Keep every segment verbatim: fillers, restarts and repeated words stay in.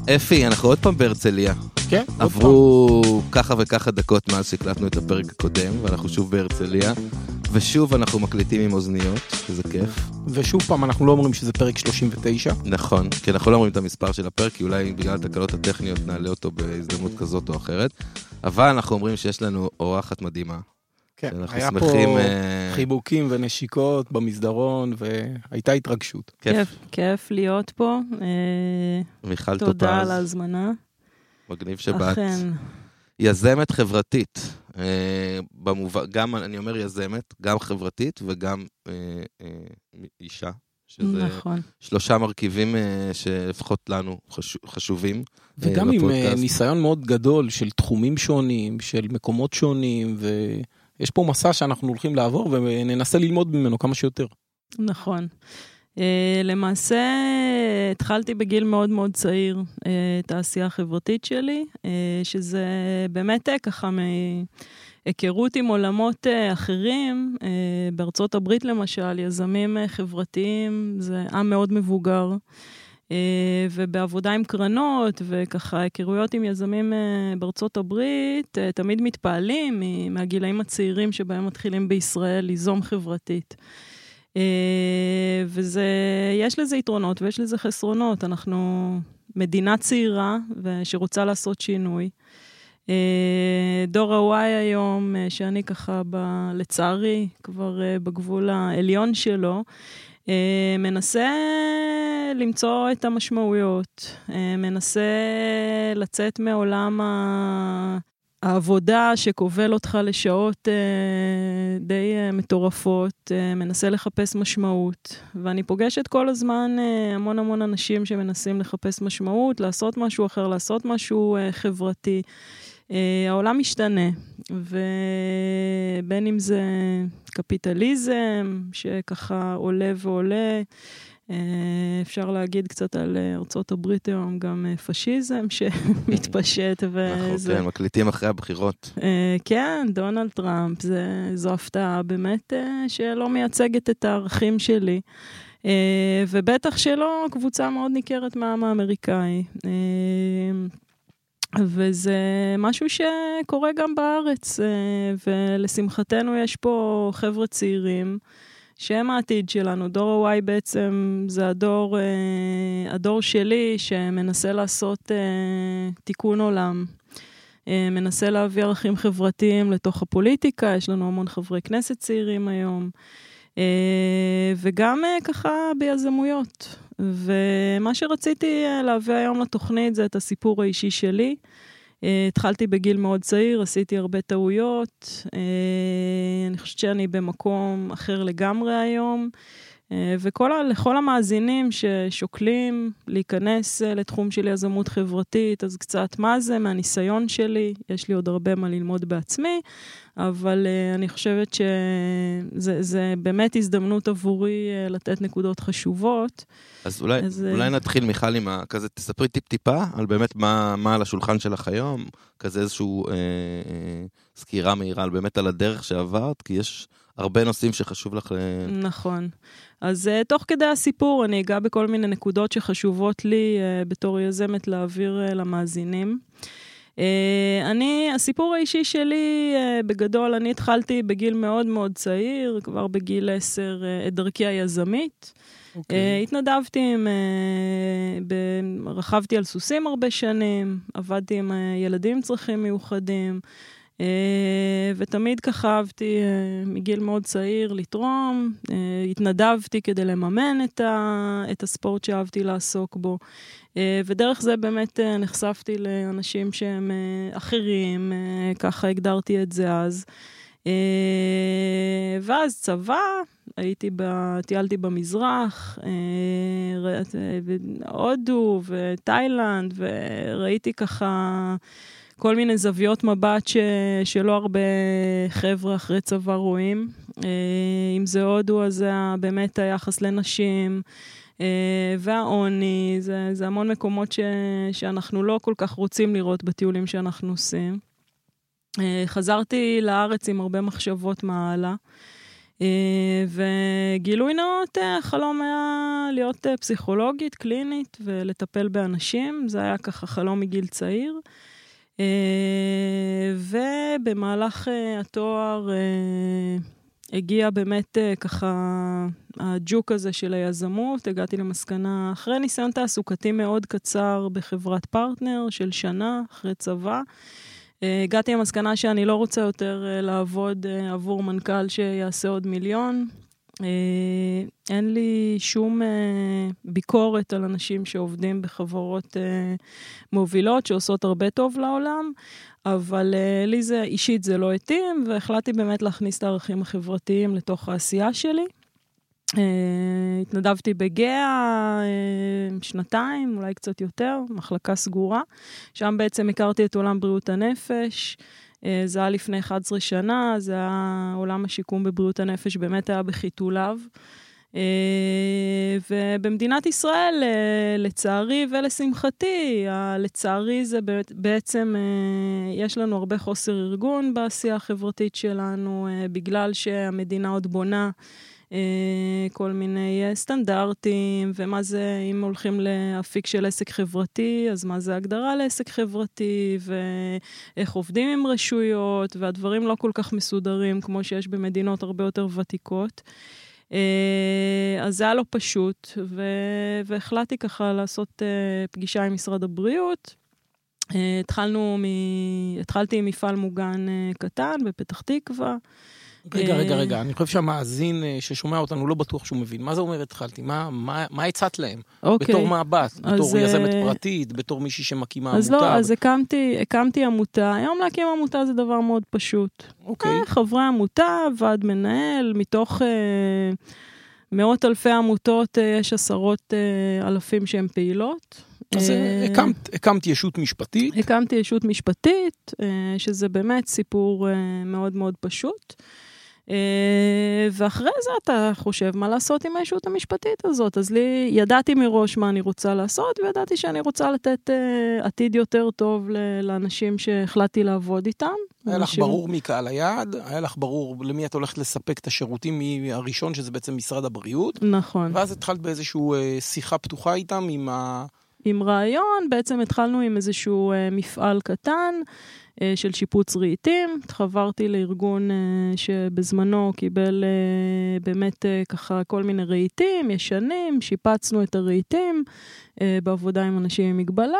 אפי, אנחנו עוד פעם בהרצליה. כן, עברו ככה וככה דקות מאז שהקלטנו את הפרק הקודם, ואנחנו שוב בהרצליה, ושוב אנחנו מקליטים עם אוזניות, שזה כיף. ושוב פעם אנחנו לא אומרים שזה פרק שלושים ותשע. נכון, כי אנחנו לא אומרים את המספר של הפרק, כי אולי בגלל התקלות הטכניות נעלה אותו בהזדמנות כזאת או אחרת, אבל אנחנו אומרים שיש לנו אורחת מדהימה. כן, אנחנו היה שמחים, פה אה, חיבוקים ונשיקות במסדרון, והייתה התרגשות. כיף. כיף, כיף להיות פה. אה, מיכל תודה על טופז, ההזמנה. מגניב שבאת. אכן. יזמת חברתית, אה, במובן, גם, אני אומר יזמת, גם חברתית וגם אה, אה, אישה, שזה נכון. שלושה מרכיבים אה, שלפחות לנו חשוב, חשובים. וגם אה, עם בפודקאסט. אה, ניסיון מאוד גדול של תחומים שונים, של מקומות שונים, ויש פה מסע שאנחנו הולכים לעבור, וננסה ללמוד ממנו כמה שיותר. נכון. Uh, למעשה, התחלתי בגיל מאוד מאוד צעיר uh, את העשייה החברתית שלי, uh, שזה באמת uh, ככה מהיכרות עם עולמות uh, אחרים, uh, בארצות הברית למשל, יזמים uh, חברתיים, זה עם מאוד מבוגר, uh, ובעבודה עם קרנות, וככה היכרויות עם יזמים uh, בארצות הברית, uh, תמיד מתפעלים מהגילאים הצעירים שבהם מתחילים בישראל ליזום חברתית. וזה, יש לזה יתרונות ויש לזה חסרונות. אנחנו מדינה צעירה שרוצה לעשות שינוי. דור הוואי היום, שאני ככה ב, לצערי כבר בגבול העליון שלו, מנסה למצוא את המשמעויות, מנסה לצאת מעולם ה... העבודה שכובל אותך לשעות אה, די אה, מטורפות, אה, מנסה לחפש משמעות, ואני פוגשת כל הזמן אה, המון המון אנשים שמנסים לחפש משמעות, לעשות משהו אחר, לעשות משהו אה, חברתי. אה, העולם משתנה, ובין אם זה קפיטליזם, שככה עולה ועולה, אפשר להגיד קצת על ארצות הברית היום, גם פשיזם שמתפשט. אנחנו כן, מקליטים אחרי הבחירות. כן, דונלד טראמפ, זו הפתעה באמת שלא מייצגת את הערכים שלי, ובטח שלא קבוצה מאוד ניכרת מהעם האמריקאי. וזה משהו שקורה גם בארץ, ולשמחתנו יש פה חבר'ה צעירים, שהם העתיד שלנו. דור הוואי בעצם זה הדור, הדור שלי שמנסה לעשות תיקון עולם. מנסה להביא ערכים חברתיים לתוך הפוליטיקה, יש לנו המון חברי כנסת צעירים היום, וגם ככה ביזמויות. ומה שרציתי להביא היום לתוכנית זה את הסיפור האישי שלי. התחלתי בגיל מאוד צעיר, עשיתי הרבה טעויות, אני חושבת שאני במקום אחר לגמרי היום, ולכל המאזינים ששוקלים להיכנס לתחום של יזמות חברתית, אז קצת מה זה מהניסיון שלי, יש לי עוד הרבה מה ללמוד בעצמי, אבל אני חושבת שזה זה באמת הזדמנות עבורי לתת נקודות חשובות. אז אולי, אז אולי נתחיל מיכל עם כזה, תספרי טיפ-טיפה על באמת מה, מה על השולחן שלך היום, כזה איזשהו אה, אה, סקירה מהירה על באמת על הדרך שעברת, כי יש הרבה נושאים שחשוב לך. נכון. אז uh, תוך כדי הסיפור אני אגע בכל מיני נקודות שחשובות לי uh, בתור יזמת להעביר uh, למאזינים. Uh, אני, הסיפור האישי שלי, uh, בגדול, אני התחלתי בגיל מאוד מאוד צעיר, כבר בגיל עשר, uh, את דרכי היזמית. Okay. Uh, התנדבתי עם, uh, ב- רכבתי על סוסים הרבה שנים, עבדתי עם uh, ילדים עם צרכים מיוחדים, Uh, ותמיד ככה אהבתי uh, מגיל מאוד צעיר לתרום, uh, התנדבתי כדי לממן את, ה, את הספורט שאהבתי לעסוק בו, uh, ודרך זה באמת uh, נחשפתי לאנשים שהם uh, אחרים, uh, ככה הגדרתי את זה אז, uh, ואז צבא, הייתי, ב, טיילתי במזרח, uh, הודו ותאילנד, וראיתי ככה כל מיני זוויות מבט ש... שלא הרבה חבר'ה אחרי צבא רואים. אם זה הודו, אז זה באמת היחס לנשים, והעוני, זה, זה המון מקומות ש... שאנחנו לא כל כך רוצים לראות בטיולים שאנחנו עושים. חזרתי לארץ עם הרבה מחשבות מעלה. וגילוי נאות, החלום היה להיות פסיכולוגית, קלינית, ולטפל באנשים. זה היה ככה חלום מגיל צעיר. ובמהלך התואר הגיע באמת ככה הג'וק הזה של היזמות. הגעתי למסקנה, אחרי ניסיון תעסוקתי מאוד קצר בחברת פרטנר של שנה, אחרי צבא, הגעתי למסקנה שאני לא רוצה יותר לעבוד עבור מנכ"ל שיעשה עוד מיליון. אין לי שום ביקורת על אנשים שעובדים בחברות מובילות, שעושות הרבה טוב לעולם, אבל לי זה, אישית זה לא התאים, והחלטתי באמת להכניס את הערכים החברתיים לתוך העשייה שלי. התנדבתי בגאה שנתיים, אולי קצת יותר, מחלקה סגורה. שם בעצם הכרתי את עולם בריאות הנפש. זה היה לפני אחת עשרה שנה, זה היה עולם השיקום בבריאות הנפש, באמת היה בחיתוליו. ובמדינת ישראל, לצערי ולשמחתי, לצערי זה בעצם, יש לנו הרבה חוסר ארגון בעשייה החברתית שלנו, בגלל שהמדינה עוד בונה כל מיני סטנדרטים, ומה זה, אם הולכים להפיק של עסק חברתי, אז מה זה הגדרה לעסק חברתי, ואיך עובדים עם רשויות, והדברים לא כל כך מסודרים, כמו שיש במדינות הרבה יותר ותיקות. אז זה היה לא פשוט, והחלטתי ככה לעשות פגישה עם משרד הבריאות. התחלנו מ... התחלתי עם מפעל מוגן קטן בפתח תקווה. רגע, רגע, רגע, אני חושב שהמאזין ששומע אותנו לא בטוח שהוא מבין. מה זה אומר התחלתי? מה, מה, מה הצעת להם? אוקיי. בתור מעבט, בתור אז, יזמת פרטית, בתור מישהי שמקימה אז עמותה. לא, אז הקמתי, הקמתי עמותה. היום להקים עמותה זה דבר מאוד פשוט. אוקיי. חברי עמותה, ועד מנהל, מתוך אה, מאות אלפי עמותות, אה, יש עשרות אה, אלפים שהן פעילות. אז אה, הקמת, הקמת ישות משפטית. הקמתי ישות משפטית, אה, שזה באמת סיפור אה, מאוד מאוד פשוט. ואחרי זה אתה חושב מה לעשות עם הישות המשפטית הזאת. אז לי, ידעתי מראש מה אני רוצה לעשות, וידעתי שאני רוצה לתת עתיד יותר טוב לאנשים שהחלטתי לעבוד איתם. היה לך אנשים... ברור מקהל היעד, היה לך ברור למי את הולכת לספק את השירותים מהראשון, שזה בעצם משרד הבריאות. נכון. ואז התחלת באיזשהו שיחה פתוחה איתם עם ה... עם רעיון, בעצם התחלנו עם איזשהו מפעל קטן, של שיפוץ רהיטים. התחברתי לארגון שבזמנו קיבל באמת ככה כל מיני רהיטים, ישנים, שיפצנו את הרהיטים בעבודה עם אנשים עם מגבלה,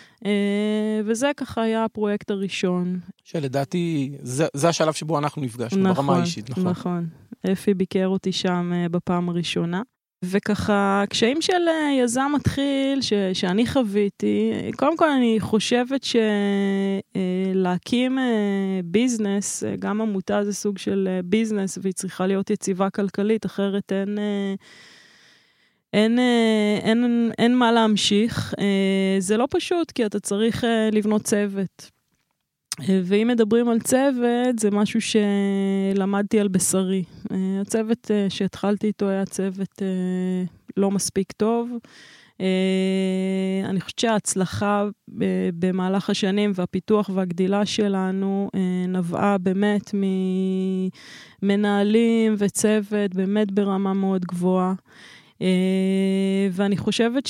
וזה ככה היה הפרויקט הראשון. שלדעתי, זה, זה השלב שבו אנחנו נפגשנו, נכון, ברמה האישית, נכון? נכון, אפי ביקר אותי שם בפעם הראשונה. וככה, קשיים של יזם מתחיל, ש, שאני חוויתי, קודם כל אני חושבת שלהקים ביזנס, גם עמותה זה סוג של ביזנס, והיא צריכה להיות יציבה כלכלית, אחרת אין, אין, אין, אין, אין מה להמשיך. זה לא פשוט, כי אתה צריך לבנות צוות. ואם מדברים על צוות, זה משהו שלמדתי על בשרי. הצוות שהתחלתי איתו היה צוות לא מספיק טוב. אני חושבת שההצלחה במהלך השנים והפיתוח והגדילה שלנו נבעה באמת ממנהלים וצוות באמת ברמה מאוד גבוהה. ואני חושבת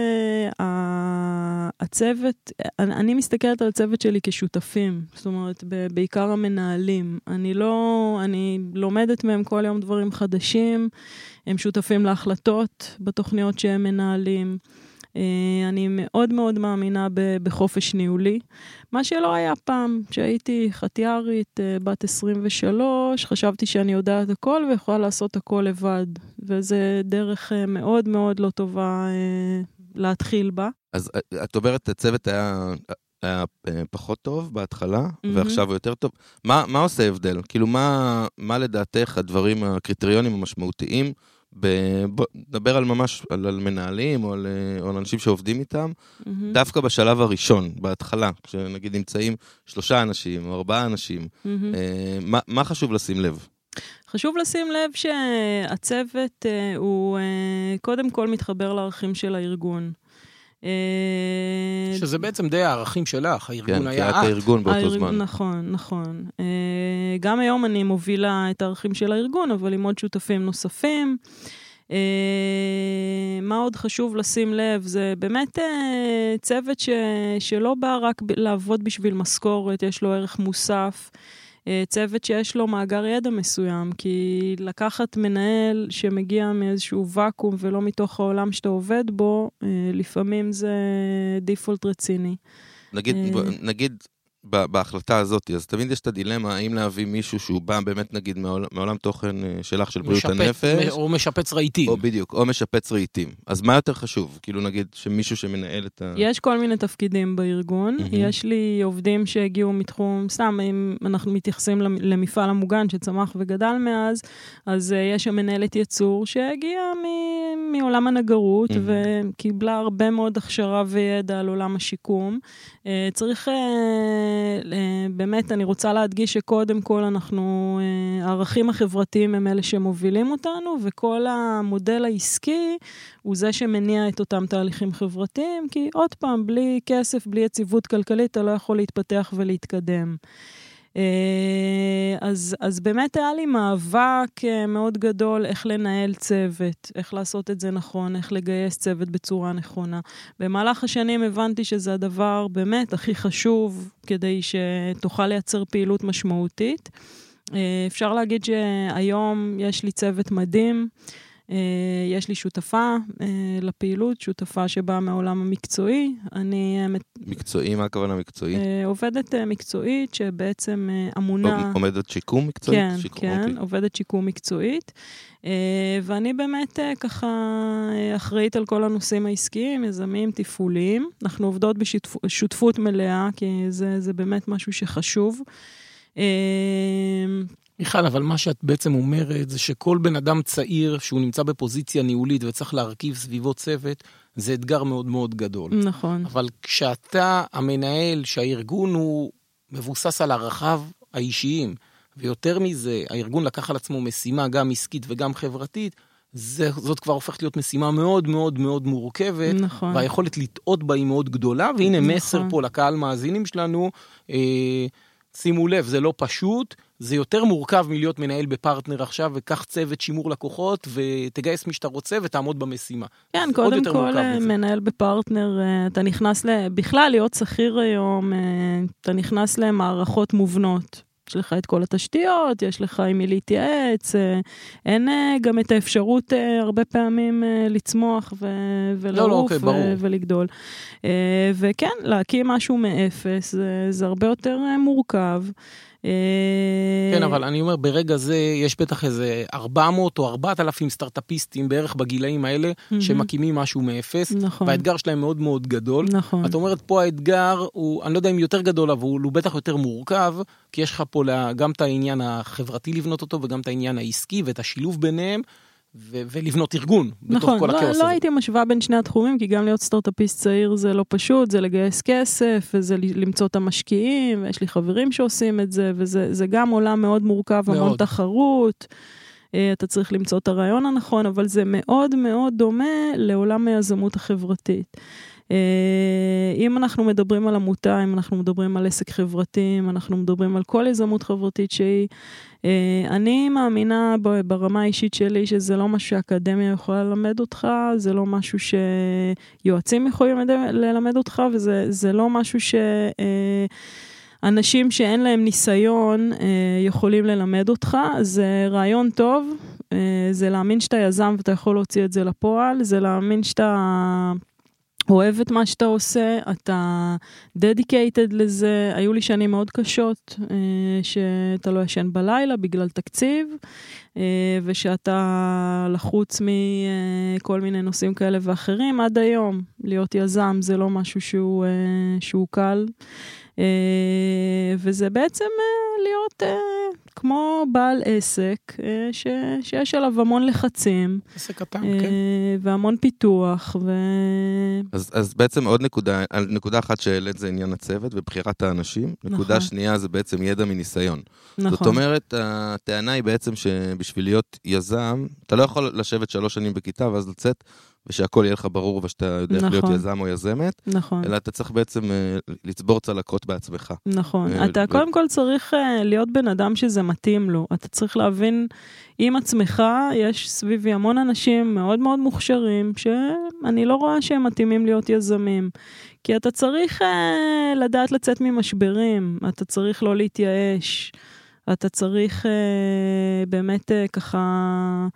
שהצוות, אני מסתכלת על הצוות שלי כשותפים, זאת אומרת, בעיקר המנהלים. אני לא, אני לומדת מהם כל יום דברים חדשים, הם שותפים להחלטות בתוכניות שהם מנהלים. אני מאוד מאוד מאמינה בחופש ניהולי, מה שלא היה פעם, שהייתי חתיארית, בת עשרים ושלוש, חשבתי שאני יודעת הכל ויכולה לעשות הכל לבד, וזה דרך מאוד מאוד לא טובה להתחיל בה. אז את אומרת, הצוות היה, היה פחות טוב בהתחלה, mm-hmm. ועכשיו הוא יותר טוב. מה, מה עושה הבדל? כאילו, מה, מה לדעתך הדברים, הקריטריונים המשמעותיים, נדבר על ממש, על, על מנהלים או על, או על אנשים שעובדים איתם, mm-hmm. דווקא בשלב הראשון, בהתחלה, כשנגיד נמצאים שלושה אנשים או ארבעה אנשים, mm-hmm. אה, מה, מה חשוב לשים לב? חשוב לשים לב שהצוות אה, הוא אה, קודם כל מתחבר לערכים של הארגון. שזה בעצם די הערכים שלך, הארגון כן, היה כי את את. הארגון באותו הארגון, זמן. נכון, נכון. גם היום אני מובילה את הערכים של הארגון, אבל עם עוד שותפים נוספים. מה עוד חשוב לשים לב, זה באמת צוות ש, שלא בא רק לעבוד בשביל משכורת, יש לו ערך מוסף, צוות שיש לו מאגר ידע מסוים, כי לקחת מנהל שמגיע מאיזשהו ואקום ולא מתוך העולם שאתה עובד בו, לפעמים זה דיפולט רציני. נגיד, נגיד, בהחלטה הזאת, אז תמיד יש את הדילמה, האם להביא מישהו שהוא בא באמת נגיד מעולם, מעולם תוכן שלך של בריאות הנפש. או משפץ רהיטים. או בדיוק, או משפץ רהיטים. אז מה יותר חשוב? כאילו נגיד שמישהו שמנהל את ה... יש כל מיני תפקידים בארגון. Mm-hmm. יש לי עובדים שהגיעו מתחום, סתם, אם אנחנו מתייחסים למפעל המוגן שצמח וגדל מאז, אז יש שם מנהלת יצור שהגיעה מ- מעולם הנגרות, mm-hmm. וקיבלה הרבה מאוד הכשרה וידע על עולם השיקום. צריך... באמת, אני רוצה להדגיש שקודם כל אנחנו, הערכים החברתיים הם אלה שמובילים אותנו, וכל המודל העסקי הוא זה שמניע את אותם תהליכים חברתיים, כי עוד פעם, בלי כסף, בלי יציבות כלכלית, אתה לא יכול להתפתח ולהתקדם. אז, אז באמת היה לי מאבק מאוד גדול איך לנהל צוות, איך לעשות את זה נכון, איך לגייס צוות בצורה נכונה. במהלך השנים הבנתי שזה הדבר באמת הכי חשוב כדי שתוכל לייצר פעילות משמעותית. אפשר להגיד שהיום יש לי צוות מדהים, יש לי שותפה לפעילות, שותפה שבאה מהעולם המקצועי. אני... מקצועי, מה הכוונה מקצועי? עובדת מקצועית שבעצם אמונה... עומדת שיקום מקצועית? כן, שיקום, כן, אוקיי. עובדת שיקום מקצועית. ואני באמת ככה אחראית על כל הנושאים העסקיים, יזמים, תפעוליים. אנחנו עובדות בשותפות מלאה, כי זה, זה באמת משהו שחשוב. מיכל, אבל מה שאת בעצם אומרת זה שכל בן אדם צעיר שהוא נמצא בפוזיציה ניהולית וצריך להרכיב סביבו צוות, זה אתגר מאוד מאוד גדול. נכון. אבל כשאתה המנהל שהארגון הוא מבוסס על ערכיו האישיים, ויותר מזה, הארגון לקח על עצמו משימה גם עסקית וגם חברתית, זה, זאת כבר הופכת להיות משימה מאוד מאוד מאוד מורכבת, נכון. והיכולת לטעות בה היא מאוד גדולה, והנה נכון. מסר פה לקהל מאזינים שלנו, אה, שימו לב, זה לא פשוט, זה יותר מורכב מלהיות מנהל בפרטנר עכשיו, וכך צוות שימור לקוחות, ותגייס מי שאתה רוצה, ותעמוד במשימה. כן, קודם כל מנהל בפרטנר, אתה נכנס, בכלל להיות שכיר היום, אתה נכנס למערכות מובנות. יש לך את כל התשתיות, יש לך עם מי להתייעץ, אין גם את האפשרות הרבה פעמים לצמוח ולעוף ולגדול. וכן, להקים משהו מאפס, זה הרבה יותר מורכב. כן, אבל אני אומר, ברגע זה יש בטח איזה ארבע מאות או ארבעת אלפים סטארט-אפיסטים בערך בגילאים האלה, שמקימים משהו מאפס, והאתגר שלהם מאוד מאוד גדול. את אומרת, פה האתגר הוא, אני לא יודע אם יותר גדול, אבל הוא בטח יותר מורכב, כי יש לך פה גם את העניין החברתי לבנות אותו, וגם את העניין העסקי, ואת השילוב ביניהם, ו- ולבנות ארגון בתוך נכון, כל לא, הכאוס לא הזה. הייתי משווה בין שני התחומים, כי גם להיות סטארט-אפיסט צעיר זה לא פשוט, זה לגייס כסף, וזה למצוא את המשקיעים, ויש לי חברים שעושים את זה, וזה זה גם עולם מאוד מורכב, מאוד. המון תחרות, אתה צריך למצוא את הרעיון הנכון, אבל זה מאוד מאוד דומה לעולם היזמות החברתית. אם אנחנו מדברים על עמותה, אם אנחנו מדברים על עסק חברתי, אם אנחנו מדברים על כל יזמות חברתית שהיא, אני מאמינה ברמה האישית שלי שזה לא משהו שהאקדמיה יכולה ללמד אותך, זה לא משהו שיועצים יכולים ללמד אותך, וזה זה לא משהו שאנשים שאין להם ניסיון יכולים ללמד אותך, זה רעיון טוב, זה להאמין שאתה יזם ואתה יכול להוציא את זה לפועל, זה להאמין שאתה... אוהב את מה שאתה עושה, אתה dedicated לזה, היו לי שנים מאוד קשות, שאתה לא ישן בלילה בגלל תקציב, ושאתה לחוץ מכל מיני נושאים כאלה ואחרים, עד היום להיות יזם זה לא משהו שהוא, שהוא קל, וזה בעצם להיות כמו בעל עסק, ש, שיש עליו המון לחצים. עסק קטן, כן. והמון פיתוח. ו... אז, אז בעצם עוד נקודה, נקודה אחת שהעלית זה עניין הצוות ובחירת האנשים. נקודה נכון. שנייה זה בעצם ידע מניסיון. נכון. זאת אומרת, הטענה היא בעצם שבשביל להיות יזם, אתה לא יכול לשבת שלוש שנים בכיתה ואז לצאת ושהכל יהיה לך ברור, ושאתה יודע נכון. להיות יזם או יזמת, נכון. אלא אתה צריך בעצם לצבור צלקות בעצמך. נכון. אתה ו... קודם כל צריך להיות בן אדם שזה מתאים לו. אתה צריך להבין עם עצמך, יש סביבי המון אנשים מאוד מאוד מוכשרים, שאני לא רואה שהם מתאימים להיות יזמים. כי אתה צריך לדעת לצאת ממשברים, אתה צריך לא להתייאש, אתה צריך באמת ככה...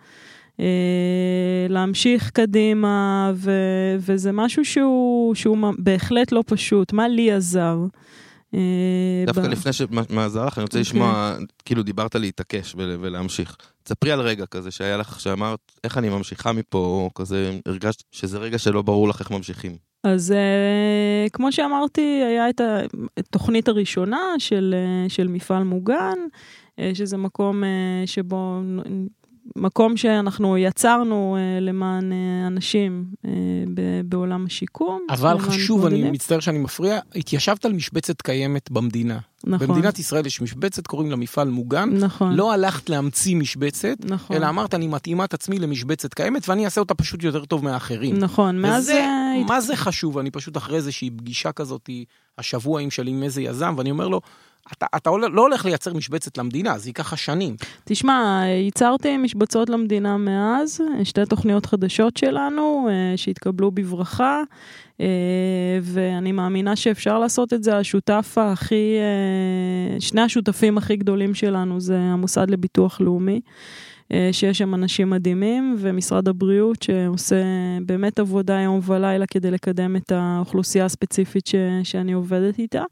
להמשיך קדימה, ו- וזה משהו שהוא, שהוא בהחלט לא פשוט. מה לי עזר? דווקא לפני שמה עזר לך, אני רוצה לשמוע, כאילו דיברת להתעקש ולהמשיך. תספרי על רגע כזה שהיה לך, שאמרת, איך אני ממשיכה מפה, או כזה, הרגשת שזה רגע שלא ברור לך איך ממשיכים. אז כמו שאמרתי, היה את התוכנית הראשונה של, של מפעל מוגן, שזה מקום שבו... מקום שאנחנו יצרנו uh, למען uh, אנשים uh, בעולם השיקום. אבל חשוב, אני מצטער שאני מפריע, התיישבת על משבצת קיימת במדינה. נכון. במדינת ישראל יש משבצת, קוראים לה מפעל מוגן. נכון. לא הלכת להמציא משבצת, נכון. אלא אמרת, אני מתאימה את עצמי למשבצת קיימת, ואני אעשה אותה פשוט יותר טוב מאחרים. נכון. וזה, מה, מה זה חשוב? אני פשוט אחרי איזושהי פגישה כזאת, השבוע עם שלי עם איזה יזם, ואני אומר לו, אתה, אתה לא הולך לייצר משבצת למדינה, זה ייקח שנים. תשמע, ייצרתי משבצות למדינה מאז, שתי תוכניות חדשות שלנו, שהתקבלו בברכה, ואני מאמינה שאפשר לעשות את זה. השותף הכי, שני השותפים הכי גדולים שלנו, זה המוסד לביטוח לאומי, שיש שם אנשים מדהימים, ומשרד הבריאות שעושה באמת עבודה יום ולילה, כדי לקדם את האוכלוסייה הספציפית ש, שאני עובדת איתה.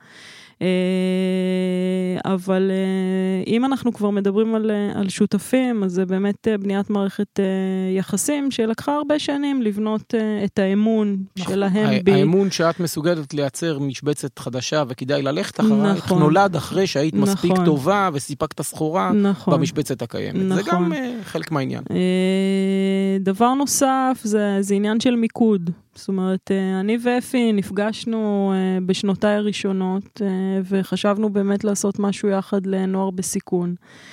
אבל אם אנחנו כבר מדברים על, על שותפים, אז זה באמת בניית מערכת יחסים שלקחה הרבה שנים לבנות את האמון שלהם בי. האמון שאת מסוגלת לייצר משבצת חדשה וכדאי ללכת אחרייך, נולד אחרי שהיית מספיק טובה וסיפקת סחורה במשבצת הקיימת. זה גם חלק מהעניין. דבר נוסף זה, זה עניין של מיקוד. זאת אומרת, אני ואפי נפגשנו בשנותיי הראשונות, וחשבנו באמת לעשות משהו יחד לנוער בסיכון.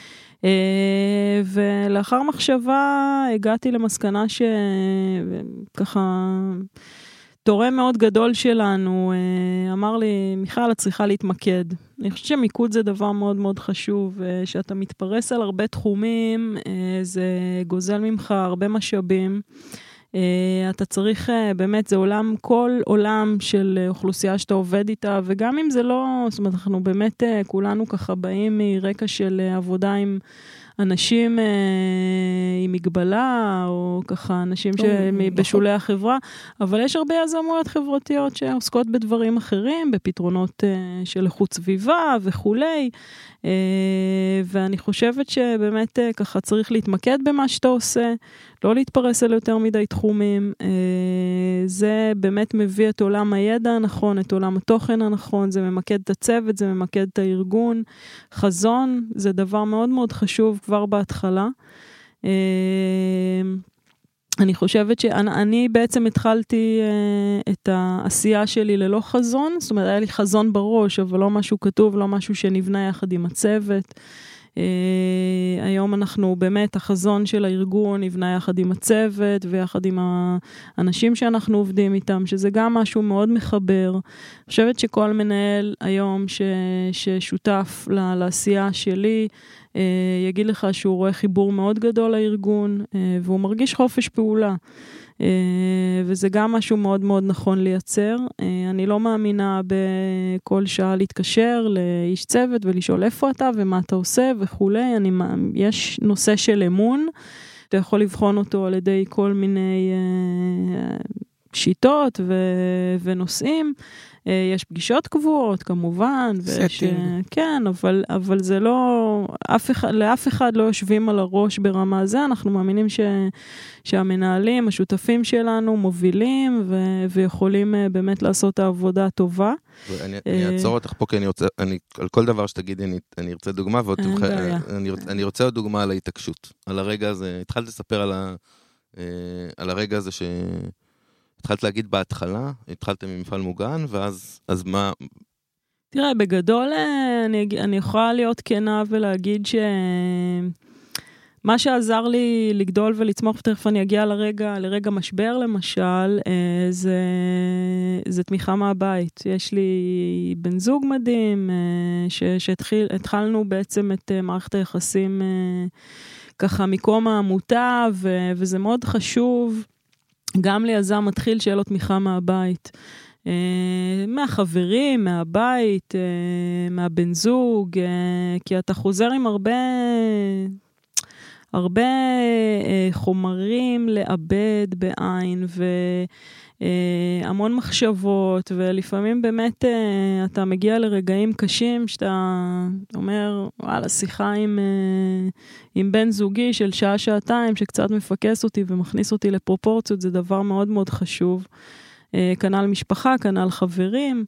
ולאחר מחשבה הגעתי למסקנה שככה תורם מאוד גדול שלנו אמר לי, מיכל, את צריכה להתמקד. אני חושבת שמיקוד זה דבר מאוד מאוד חשוב, שאתה מתפרס על הרבה תחומים, זה גוזל ממך הרבה משאבים, אתה צריך, באמת, זה עולם, כל עולם של אוכלוסייה שאתה עובד איתה, וגם אם זה לא, זאת אומרת, אנחנו באמת כולנו ככה באים מרקע של עבודה עם אנשים עם מגבלה, או ככה אנשים שבשולי החברה, אבל יש הרבה יזמויות חברתיות שעוסקות בדברים אחרים, בפתרונות של איכות סביבה וכולי, ואני חושבת שבאמת ככה צריך להתמקד במה שאתה עושה, לא להתפרס על יותר מדי תחומים, זה באמת מביא את עולם הידע הנכון, את עולם התוכן הנכון, זה ממקד את הצוות, זה ממקד את הארגון, חזון, זה דבר מאוד מאוד חשוב כבר בהתחלה. אני חושבת שאני בעצם התחלתי את העשייה שלי ללא חזון, זאת אומרת, היה לי חזון בראש, אבל לא משהו כתוב, לא משהו שנבנה יחד עם הצוות. היום אנחנו באמת, החזון של הארגון נבנה יחד עם הצוות, ויחד עם האנשים שאנחנו עובדים איתם, שזה גם משהו מאוד מחבר. אני חושבת שכל מנהל היום ש, ששותף לעשייה שלי, יגיד לך שהוא רואה חיבור מאוד גדול לארגון, והוא מרגיש חופש פעולה. וזה גם משהו מאוד מאוד נכון לייצר. אני לא מאמינה בכל שעה להתקשר לאיש צוות ולשאול איפה אתה ומה אתה עושה וכולי. אני, יש נושא של אמון, אתה יכול לבחון אותו על ידי כל מיני שיטות ו- ונושאים. יש פגישות קבועות, כמובן, ויש, כן, אבל, אבל זה לא, אף אחד, לאף אחד לא יושבים על הראש ברמה הזה, אנחנו מאמינים ש, שהמנהלים, השותפים שלנו, מובילים, ו, ויכולים באמת לעשות את העבודה הטובה. אני, אני אעצור אותך פה, כי אני רוצה, אני, על כל דבר שתגידי, אני, אני ארצה דוגמה, ואני, אני רוצה עוד דוגמה על ההתעקשות, על הרגע הזה, התחלת לספר על, ה, על הרגע הזה ש... התחלת להגיד בהתחלה, התחלתם ממפעל מוגן, ואז, אז מה... תראה, בגדול, אני, אני יכולה להיות כנה ולהגיד ש... מה שעזר לי לגדול ולצמוח, ותכף אני אגיע לרגע, לרגע משבר למשל, זה, זה תמיכה מהבית. יש לי בן זוג מדהים, שהתחלנו בעצם את מערכת היחסים ככה מקום העמותה, ו, וזה מאוד חשוב, גם ליזם מתחיל שיהיה לו תמיכה מהבית. מהחברים, מהבית, מהבן זוג, כי אתה חוזר עם הרבה, הרבה חומרים לאבד בעין, והמון מחשבות, ולפעמים באמת אתה מגיע לרגעים קשים, שאתה אומר, וואלה, שיחה עם, עם בן זוגי של שעה, שעתיים, שקצת מפקס אותי ומכניס אותי לפרופורציות, זה דבר מאוד מאוד חשוב. כנל משפחה, כנל חברים.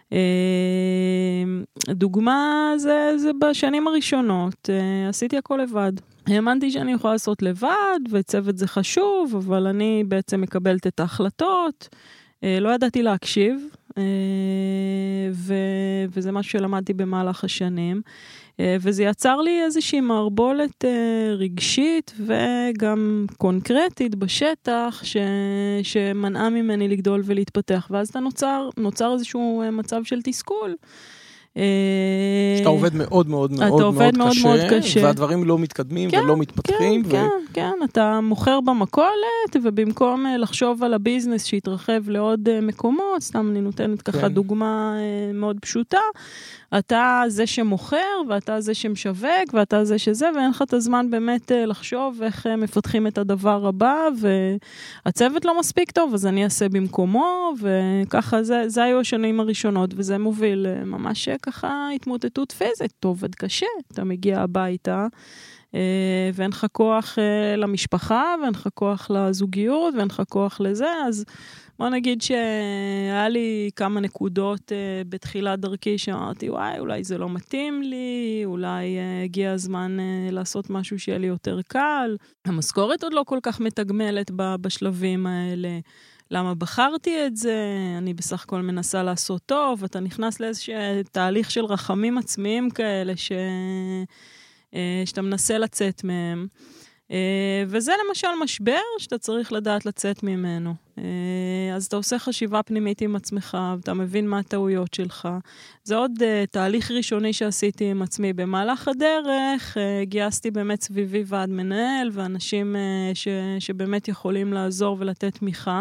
דוגמה זה, זה בשנים הראשונות, עשיתי הכל לבד. האמנתי שאני יכולה לעשות לבד, וצוות זה חשוב, אבל אני בעצם מקבלת את ההחלטות, לא ידעתי להקשיב, ו, וזה משהו שלמדתי במהלך השנים, וזה יצר לי איזושהי מערבולת רגשית וגם קונקרטית בשטח ש... שמנעה ממני לגדול ולהתפתח, ואז אתה נוצר, נוצר איזשהו מצב של תסכול. שאתה עובד מאוד מאוד מאוד מאוד קשה, קשה, והדברים לא מתקדמים כן, ולא מתפתחים. כן, ו... כן, כן, אתה מוכר במכולת, ובמקום לחשוב על הביזנס שהתרחב לעוד מקומות, סתם אני נותנת ככה כן. דוגמה מאוד פשוטה, אתה זה שמוכר, ואתה זה שמשווק, ואתה זה שזה, ואין לך את הזמן באמת לחשוב איך מפתחים את הדבר הבא, והצוות לא מספיק טוב, אז אני אעשה במקומו, וככה זה, זה היו השנים הראשונות, וזה מוביל ממש ככה התמוטטות פיזית, טוב עד קשה, אתה מגיע הביתה, ואין לך כוח למשפחה, ואין לך כוח לזוגיות, ואין לך כוח לזה, אז בוא נגיד שהיה לי כמה נקודות בתחילת דרכי, שאמרתי, וואי, אולי זה לא מתאים לי, אולי הגיע הזמן לעשות משהו שיהיה לי יותר קל, המשכורת עוד לא כל כך מתגמלת בשלבים האלה, למה בחרתי את זה? אני בסך הכל מנסה לעשות טוב, אתה נכנס לאיזשהו תהליך של רחמים עצמיים כאלה, ש... שאתה מנסה לצאת מהם. וזה למשל משבר שאתה צריך לדעת לצאת ממנו. אז אתה עושה חשיבה פנימית עם עצמך, ואתה מבין מה הטעויות שלך. זה עוד תהליך ראשוני שעשיתי עם עצמי. במהלך הדרך גייסתי באמת סביבי ועד מנהל, ואנשים ש... שבאמת יכולים לעזור ולתת תמיכה.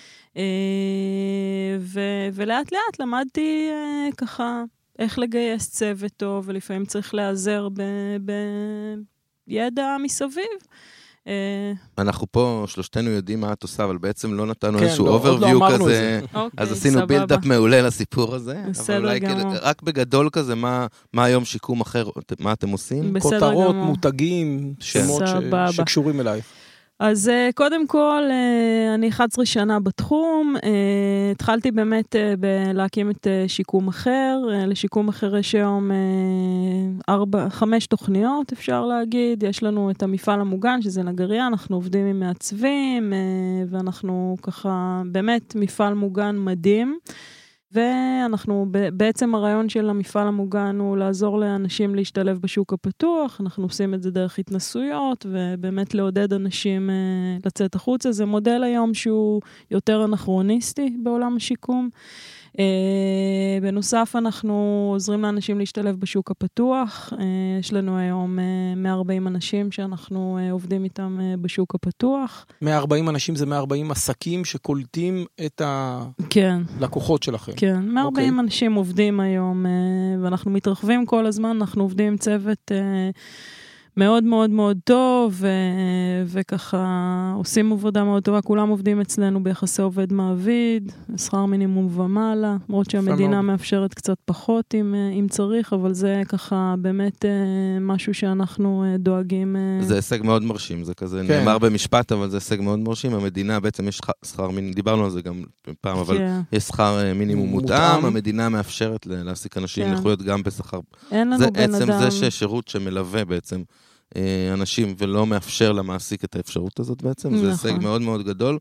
ו... ולאט לאט למדתי ככה איך לגייס צוות טוב, ולפעמים צריך להיעזר ב... ב... ידע מסביב. אנחנו פה, שלושתנו יודעים מה את עושה, אבל בעצם לא נתנו איזשהו אוברוויו כזה, אז עשינו בילדאפ מעולה לסיפור הזה, אבל אולי רק בגדול כזה, מה היום שיקום אחר, מה אתם עושים? כותרות, מותגים, שמות שקשורים אליי. אז קודם כל, אני אחת עשרה שנה בתחום, התחלתי באמת להקים את שיקום אחר, לשיקום אחר יש היום ארבע, חמש תוכניות אפשר להגיד, יש לנו את המפעל המוגן שזה נגריה, אנחנו עובדים עם מעצבים, ואנחנו ככה באמת מפעל מוגן מדהים, ואנחנו, בעצם הרעיון של המפעל המוגן הוא לעזור לאנשים להשתלב בשוק הפתוח, אנחנו עושים את זה דרך התנסויות, ובאמת לעודד אנשים לצאת החוצה, זה מודל היום שהוא יותר אנכרוניסטי בעולם השיקום. בנוסף אנחנו עוזרים לאנשים להשתלב בשוק הפתוח, יש לנו היום מאה וארבעים אנשים שאנחנו עובדים איתם בשוק הפתוח. מאה וארבעים אנשים זה מאה וארבעים עסקים שקולטים את הלקוחות שלכם. כן, מאה וארבעים אנשים עובדים היום, ואנחנו מתרחבים כל הזמן, אנחנו עובדים עם צוות מאוד מאוד מאוד טוב, ו- וככה עושים עבודה מאוד טובה, כולם עובדים אצלנו ביחסי עובד מעביד, שכר מינימום ומעלה, למרות שהמדינה מאפשרת קצת פחות אם, אם צריך, אבל זה ככה באמת משהו שאנחנו דואגים. זה הישג מאוד מרשים, זה כזה כן. נאמר במשפט, אבל זה הישג מאוד מרשים, המדינה בעצם יש שכר מינימום, דיברנו על זה גם פעם, אבל כן. יש שכר מינימום מותאם, המדינה מאפשרת להעסיק אנשים כן. לחויות גם בשכר. אין לנו זה בן עצם אדם. זה ששירות שמלווה בעצם, אנשים ולא מאפשר למעסיק את האפשרות הזאת בעצם, זה הישג מאוד מאוד גדול,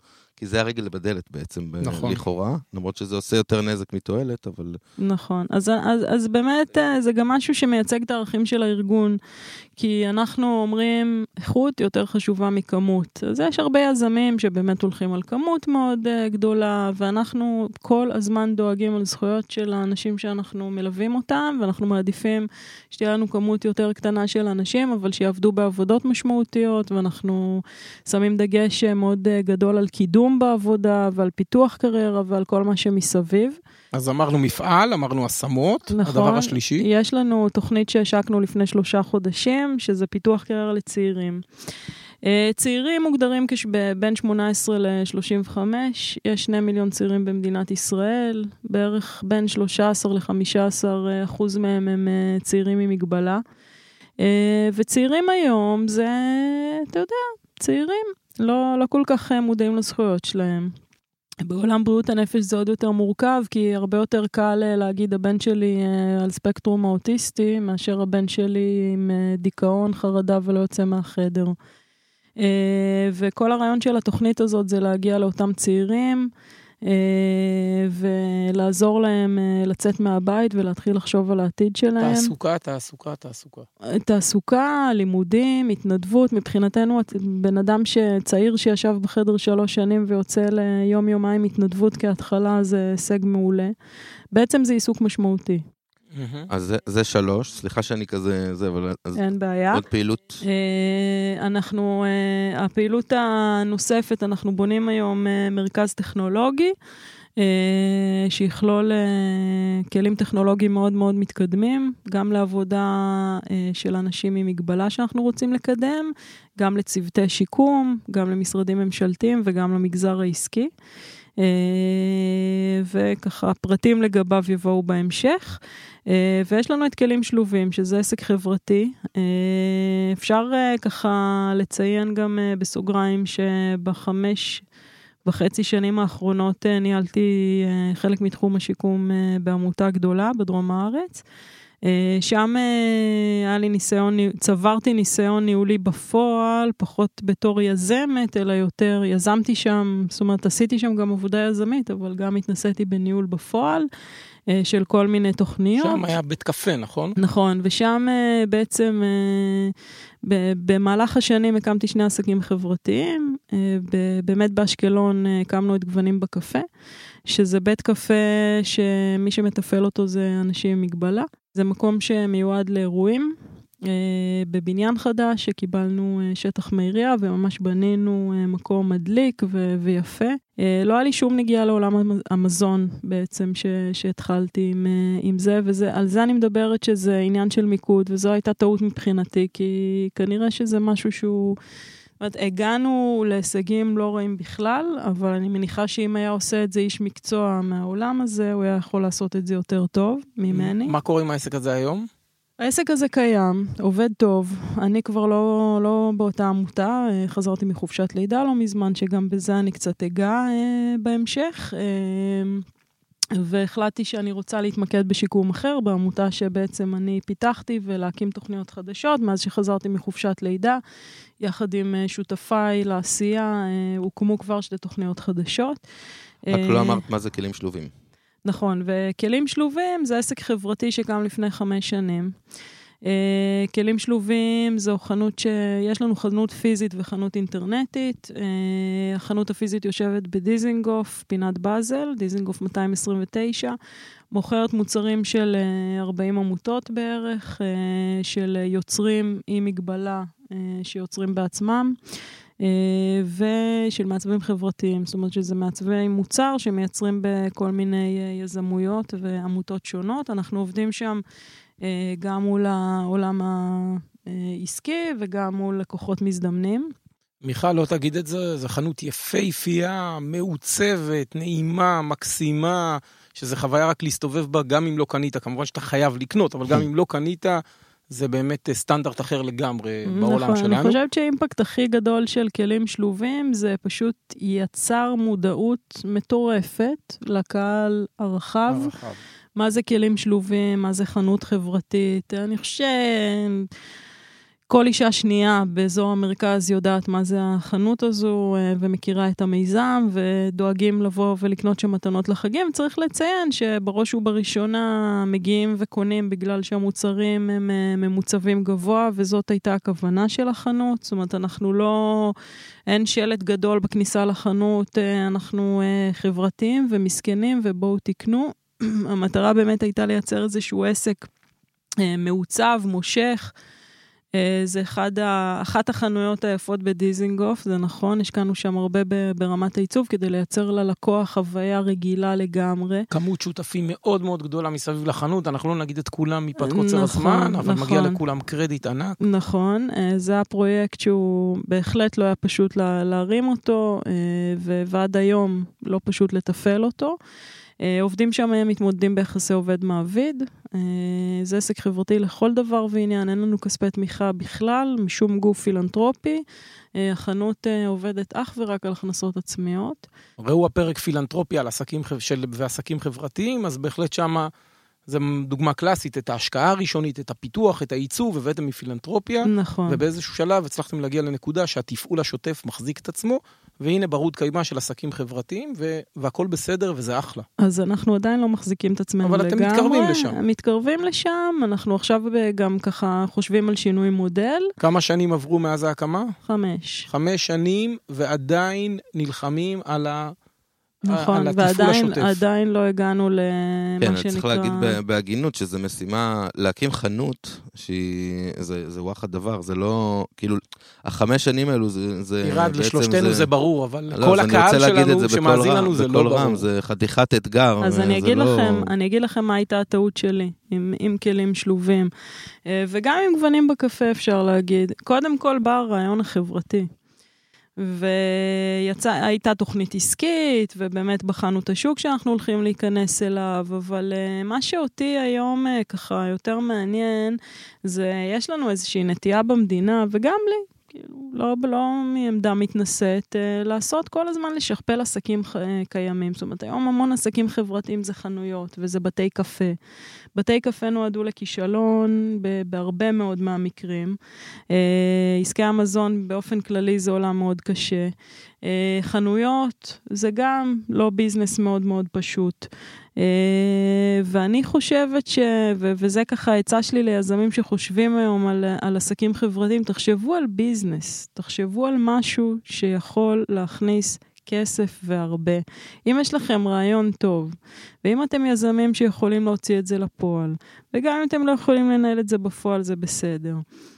כי זה הרגל בדלת בעצם, נכון. לכאורה, למרות שזה עושה יותר נזק מתועלת, אבל... נכון, אז, אז, אז באמת זה גם משהו שמייצג את הערכים של הארגון, כי אנחנו אומרים, איכות יותר חשובה מכמות. אז יש הרבה יזמים שבאמת הולכים על כמות מאוד uh, גדולה, ואנחנו כל הזמן דואגים על זכויות של האנשים שאנחנו מלווים אותם, ואנחנו מעדיפים שתהיה לנו כמות יותר קטנה של אנשים, אבל שיעבדו בעבודות משמעותיות, ואנחנו שמים דגש מאוד uh, גדול על קידום בעבודה, ועל פיתוח קריירה, ועל כל מה שמסביב. אז אמרנו מפעל, אמרנו השמות, נכון, הדבר השלישי. יש לנו תוכנית שהשקנו לפני שלושה חודשים, שזה פיתוח קריירה לצעירים. צעירים מוגדרים בין שמונה עשרה ל-שלושים וחמש, יש שני מיליון צעירים במדינת ישראל, בערך בין שלושה עשר ל-חמישה עשר אחוז מהם הם צעירים עם מגבלה. וצעירים היום זה, אתה יודע, צעירים, לא, לא כל כך מודעים לזכויות שלהם. בעולם בריאות הנפש זה עוד יותר מורכב, כי הרבה יותר קל להגיד הבן שלי על ספקטרום האוטיסטי, מאשר הבן שלי עם דיכאון, חרדה ולא יוצא מהחדר. וכל הרעיון של התוכנית הזאת זה להגיע לאותם צעירים, ולעזור להם לצאת מהבית ולהתחיל לחשוב על העתיד שלהם. תעסוקה, תעסוקה, תעסוקה. תעסוקה, לימודים, התנדבות. מבחינתנו, בן אדם שצעיר שישב בחדר שלוש שנים ויוצא ליום יומיים התנדבות כהתחלה, זה הישג מעולה. בעצם זה עיסוק משמעותי. אז זה, זה שלוש, סליחה שאני כזה, זה, אבל... אין בעיה. עוד פעילות? אנחנו, הפעילות הנוספת, אנחנו בונים היום מרכז טכנולוגי, שיכלול כלים טכנולוגיים מאוד מאוד מתקדמים, גם לעבודה של אנשים עם מגבלה שאנחנו רוצים לקדם, גם לצוותי שיקום, גם למשרדים ממשלתיים וגם למגזר העסקי. וככה פרטים לגביו יבואו בהמשך, ויש לנו את כלים שלובים, שזה עסק חברתי. אפשר ככה לציין גם בסוגריים שבחמש וחצי שנים האחרונות ניהלתי חלק מתחום השיקום בעמותה גדולה בדרום הארץ. שם היה לי ניסיון, צברתי ניסיון ניהולי בפועל, פחות בתור יזמת, אלא יותר יזמתי שם, זאת אומרת, עשיתי שם גם עבודה יזמית, אבל גם התנסיתי בניהול בפועל, של כל מיני תוכניות. שם היה בית קפה, נכון? נכון, ושם בעצם, במהלך השנים הקמתי שני עסקים חברתיים, באמת באשקלון הקמנו את גוונים בקפה, שזה בית קפה שמי שמטפל אותו זה אנשים עם מגבלה. זה מקום שמיועד לאירועים, בבניין חדש שקיבלנו שטח מעירייה, וממש בנינו מקום מדליק ו- ויפה. לא היה לי שום נגיעה לעולם המזון בעצם שהתחלתי עם, עם זה, ועל זה אני מדברת שזה עניין של מיקוד, וזו הייתה טעות מבחינתי, כי כנראה שזה משהו שהוא... זאת אומרת, הגענו להישגים לא רואים בכלל, אבל אני מניחה שאם היה עושה את זה איש מקצוע מהעולם הזה, הוא היה יכול לעשות את זה יותר טוב ממני. מה קורה עם העסק הזה היום? העסק הזה קיים, עובד טוב. אני כבר לא, לא באותה עמותה, חזרתי מחופשת לידה לא מזמן, שגם בזה אני קצת אגע בהמשך. והחלטתי שאני רוצה להתמקד בשיקום אחר, בעמותה שבעצם אני פיתחתי ולהקים תוכניות חדשות, מאז שחזרתי מחופשת לידה, יחד עם שותפיי לעשייה, הוקמו כבר שתי תוכניות חדשות. רק לא אמרת מה זה כלים שלובים. נכון, וכלים שלובים זה עסק חברתי שקם לפני חמש שנים. Uh, כלים שלובים זו חנות שיש לנו חנות פיזית וחנות אינטרנטית. Uh, החנות הפיזית יושבת בדיזינגוף, פינת בזל, דיזינגוף מאתיים עשרים ותשע, מוכרת מוצרים של uh, ארבעים עמותות בערך, uh, של יוצרים עם מגבלה uh, שיוצרים בעצמם, uh, ושל מעצבים חברתיים, זאת אומרת שזה מעצבי מוצר שמייצרים בכל מיני uh, יזמויות ועמותות שונות. אנחנו עובדים שם גם מול העולם העסקי וגם מול לקוחות מזדמנים. מיכל, לא תגיד את זה, זו חנות יפהפייה, מעוצבת, נעימה, מקסימה, שזה חוויה רק להסתובב בה, גם אם לא קנית, כמובן שאתה חייב לקנות, אבל גם אם לא קנית, זה באמת סטנדרט אחר לגמרי בעולם נכון, שלנו. אני חושבת שהאימפקט הכי גדול של כלים שלובים, זה פשוט יצר מודעות מטורפת לקהל הרחב. הרחב. מה זה כלים שלובים, מה זה חנות חברתית, אני חושב כל אישה שנייה באזור המרכז יודעת מה זה החנות הזו, ומכירה את המיזם, ודואגים לבוא ולקנות שם מתנות לחגים. צריך לציין שבראש ובראשונה מגיעים וקונים בגלל שהמוצרים הם ממוצבים גבוה, וזאת הייתה הכוונה של החנות. זאת אומרת, אנחנו לא, אין שלט גדול בכניסה לחנות, אנחנו חברתיים ומסכנים, ובואו תקנו. המטרה באמת הייתה לייצר איזשהו עסק מעוצב, מושך, זה אחד, אחת החנויות היפות בדיזינגוף, זה נכון, השקענו שם הרבה ברמת העיצוב, כדי לייצר ללקוח חוויה רגילה לגמרי. כמות שותפים מאוד מאוד גדולה מסביב לחנות, אנחנו לא נגיד את כולם מפאת קוצר הזמן, אבל מגיע לכולם קרדיט ענק. נכון, זה הפרויקט שהוא בהחלט לא היה פשוט להרים אותו, ועד היום לא פשוט לתפעל אותו. עובדים שם מתמודדים ביחסי עובד מעביד, זה עסק חברתי לכל דבר ועניין, אין לנו כספי תמיכה בכלל, משום גוף פילנטרופי, החנות עובדת אך ורק על הכנסות עצמיות. ראו הפרק פילנטרופי על עסקים ועסקים חברתיים, אז בהחלט שמה, זה דוגמה קלאסית, את ההשקעה הראשונית, את הפיתוח, את העיצוב, הבאתם מפילנטרופיה, נכון. ובאיזשהו שלב הצלחתם להגיע לנקודה שהתפעול השוטף מחזיק את עצמו, והנה ברות קיימה של עסקים חברתיים, ו- והכל בסדר, וזה אחלה. אז אנחנו עדיין לא מחזיקים את עצמנו לגמרי. אבל אתם מתקרבים לשם. מתקרבים לשם, אנחנו עכשיו גם ככה חושבים על שינוי מודל. כמה שנים עברו מאז ההקמה? חמש. חמש שנים, ועדיין נלחמים על ה... נכון, ועדיין עדיין לא הגענו למה שנקרא... כן, צריך להגיד בהגינות שזה משימה, להקים חנות, שזה וואחד דבר, זה לא, כאילו, החמש שנים האלו זה... ירד לשלושתנו זה ברור, אבל כל הקהל שלנו שמאזין לנו זה לא ברור. זה חתיכת אתגר. אז אני אגיד לכם, אני אגיד לכם מה הייתה הטעות שלי, עם כלים שלובים, וגם עם גוונים בקפה אפשר להגיד. קודם כל בא הרעיון החברתי. ויצא, הייתה תוכנית עסקית, ובאמת בחנו את השוק שאנחנו הולכים להיכנס אליו, אבל uh, מה שאותי היום uh, ככה יותר מעניין, זה יש לנו איזושהי נטייה במדינה, וגם לי, כאילו, לא, לא מעמדה מתנשאת, uh, לעשות כל הזמן לשכפל עסקים uh, קיימים. זאת אומרת, היום המון עסקים חברתיים זה חנויות, וזה בתי קפה. בתי קפה נועדו לכישלון בהרבה מאוד מהמקרים. עסקי אמזון באופן כללי זה עולם מאוד קשה. חנויות זה גם לא ביזנס מאוד מאוד פשוט. ואני חושבת ש... וזה ככה העצה שלי ליזמים שחושבים היום על, על עסקים חברתיים, תחשבו על ביזנס, תחשבו על משהו שיכול להכניס כסף והרבה. אם יש לכם רעיון טוב, ואם אתם יזמים שיכולים להוציא את זה לפועל, וגם אם אתם לא יכולים לנהל את זה בפועל, זה בסדר.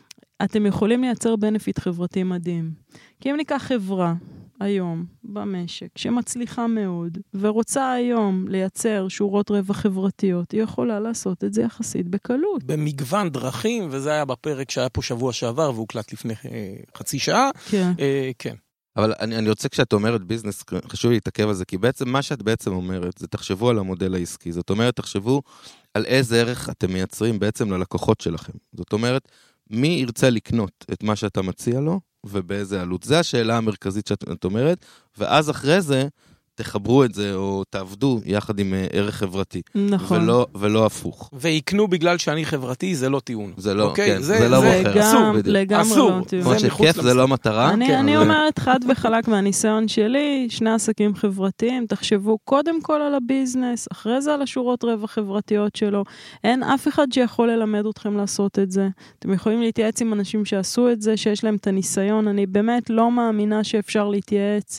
אתם יכולים לייצר בנפיט חברתי מדהים. כי אם ניקח חברה, היום, במשק, שמצליחה מאוד, ורוצה היום לייצר שורות רווח חברתיות, היא יכולה לעשות את זה יחסית בקלות. במגוון דרכים, וזה היה בפרק שהיה פה שבוע שעבר, והוקלט לפני חצי שעה. כן. אה, כן. אבל אני, אני רוצה כשאת אומרת ביזנס, חשוב להתעכב על זה, כי בעצם מה שאת בעצם אומרת, זה תחשבו על המודל העסקי. זאת אומרת, תחשבו על איזה ערך אתם מייצרים בעצם ללקוחות שלכם. זאת אומרת, מי ירצה לקנות את מה שאתה מציע לו, ובאיזה עלות. זו השאלה המרכזית שאת אומרת, ואז אחרי זה, תחברו את זה, או תעבדו יחד עם ערך חברתי. נכון. ולא, ולא הפוך. ויקנו בגלל שאני חברתי, זה לא טיעון. זה לא, אוקיי? כן, זה, זה לא זה בוחר. גם אסור, לגמרי אסור. לא טיעון. כמו שכיף זה לא מטרה. אני, כן, אני אבל... אומרת חד וחלק מהניסיון שלי, שני עסקים חברתיים, תחשבו קודם כל על הביזנס, אחרי זה על השורות רווח חברתיות שלו. אין אף אחד שיכול ללמד אתכם לעשות את זה. אתם יכולים להתייעץ עם אנשים שעשו את זה, שיש להם את הניסיון. אני באמת לא מאמינה שאפשר להתייעץ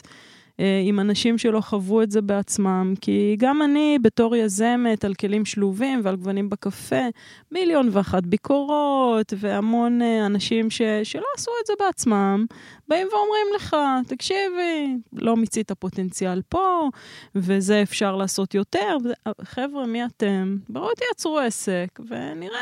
עם אנשים שלא חוו את זה בעצמם, כי גם אני בתור יזמת על כלים שלובים ועל גוונים בקפה, מיליון ואחת ביקורות והמון אנשים ש... שלא עשו את זה בעצמם, באים ואומרים לך, תקשיבי, לא מיצית הפוטנציאל פה, וזה אפשר לעשות יותר. חבר'ה, מי אתם? בואו תייצרו עסק, ונראה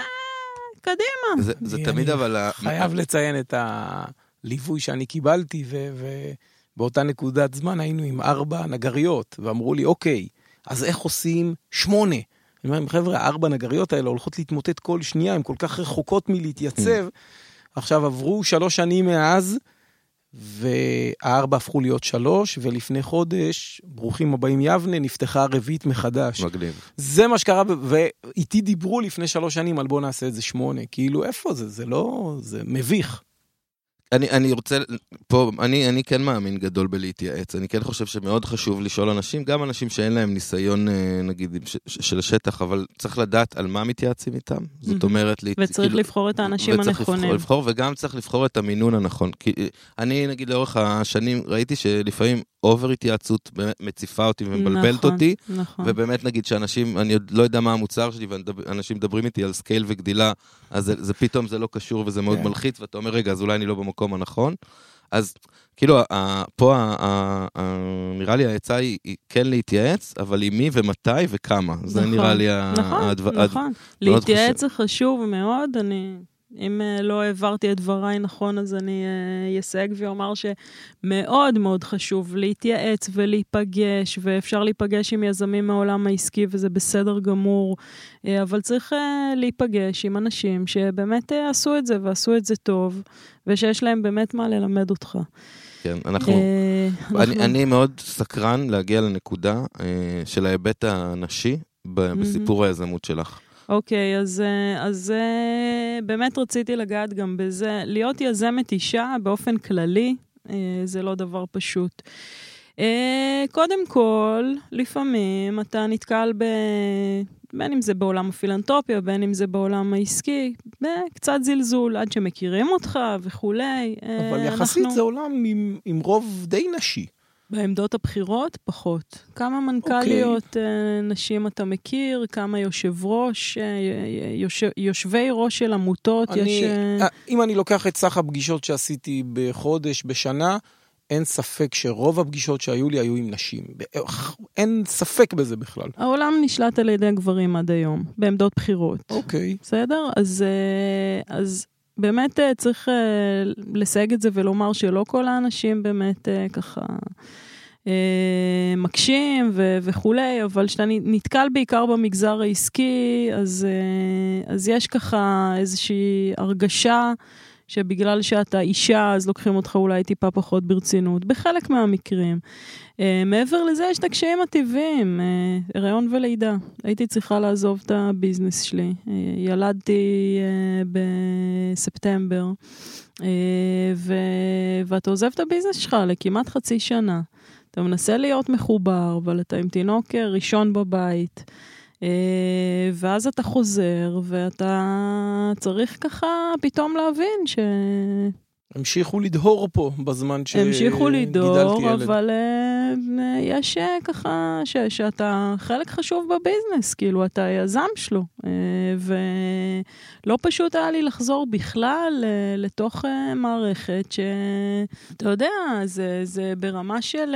קדימה. זה, זה תמיד אבל... חייב לציין את הליווי שאני קיבלתי, ו... ו... באותה נקודת זמן היינו עם ארבע נגריות, ואמרו לי, אוקיי, אז איך עושים שמונה? אני אומר, חבר'ה, ארבע נגריות האלה הולכות להתמוטט כל שנייה, הן כל כך רחוקות מלהתייצב. עכשיו עברו שלוש שנים מאז, והארבע הפכו להיות שלוש, ולפני חודש, ברוכים הבאים יבנה, נפתחה הרביעית מחדש. מגניב. זה מה שקרה, ואיתי דיברו לפני שלוש שנים על בוא נעשה את זה שמונה. כאילו, איפה זה? זה לא, זה מביך. אני, אני רוצה, פה, אני, אני כן מאמין גדול בלהתייעץ, אני כן חושב שמאוד חשוב לשאול אנשים, גם אנשים שאין להם ניסיון, נגיד, של השטח, אבל צריך לדעת על מה מתייעצים איתם, זאת אומרת, וצריך כאילו, לבחור את האנשים הנכונים. וצריך לבחור, וגם צריך לבחור את המינון הנכון, כי אני, נגיד, לאורך השנים, ראיתי שלפעמים אובר התייעצות מציפה אותי ומבלבלת נכון, אותי, נכון. ובאמת נגיד שאנשים, אני עוד לא יודע מה המוצר שלי, ואנשים מדברים איתי על סקייל וגדילה, אז זה, זה פתאום זה לא קשור וזה מאוד yeah. מלחיץ, ואתה אומר, רגע, אז אולי אני לא במקום הנכון. אז כאילו, פה נראה לי העצה היא כן להתייעץ, אבל עם מי ומתי וכמה. זה נראה לי... נכון, נכון. להתייעץ זה חשוב מאוד, אני... אם לא העברתי את דבריי נכון, אז אני אסייג ואומר שמאוד מאוד חשוב להתייעץ ולהיפגש, ואפשר להיפגש עם יזמים מהעולם העסקי, וזה בסדר גמור, אבל צריך להיפגש עם אנשים שבאמת עשו את זה, ועשו את זה טוב, ושיש להם באמת מה ללמד אותך. כן, אנחנו... אני, אני מאוד סקרן להגיע לנקודה של ההיבט הנשי בסיפור היזמות שלך. אוקיי, אז, אז באמת רציתי לגעת גם בזה. להיות יזמת אישה באופן כללי, זה לא דבר פשוט. קודם כל, לפעמים אתה נתקל ב... בין אם זה בעולם הפילנטרופיה, בין אם זה בעולם העסקי, קצת זלזול, עד שמכירים אותך וכולי. אבל יחסית אנחנו... זה עולם עם, עם רוב די נשי. בעמדות הבחירות, פחות. כמה מנכ"ליות okay. נשים אתה מכיר, כמה יושב ראש, יושב, יושבי ראש של עמותות. אני, יש... אם אני לוקח את סך הפגישות שעשיתי בחודש, בשנה, אין ספק שרוב הפגישות שהיו לי היו עם נשים. אין ספק בזה בכלל. העולם נשלט על ידי גברים עד היום, בעמדות בחירות. אוקיי. Okay. בסדר? אז... אז באמת צריך לסייג את זה ולומר שלא כל האנשים באמת ככה מקשים וכולי, אבל שאתה נתקל בעיקר במגזר העסקי, אז, אז יש ככה איזושהי הרגשה שבגלל שאתה אישה, אז לוקחים אותך אולי טיפה פחות ברצינות, בחלק מהמקרים. מעבר לזה, יש את הקשיים הטבעיים, הריון ולידה. הייתי צריכה לעזוב את הביזנס שלי. ילדתי בספטמבר, ואתה עוזב את הביזנס שלך לכמעט חצי שנה. אתה מנסה להיות מחובר, אבל אתה עם תינוק ראשון בבית, ואז אתה חוזר, ואתה צריך ככה פתאום להבין ש... המשיכו לדהור פה בזמן שגידלתי ילד. המשיכו לדהור, אבל יש ככה ש, שאתה חלק חשוב בביזנס, כאילו אתה יזם שלו, ולא פשוט היה לי לחזור בכלל לתוך מערכת שאתה יודע, זה, זה ברמה של...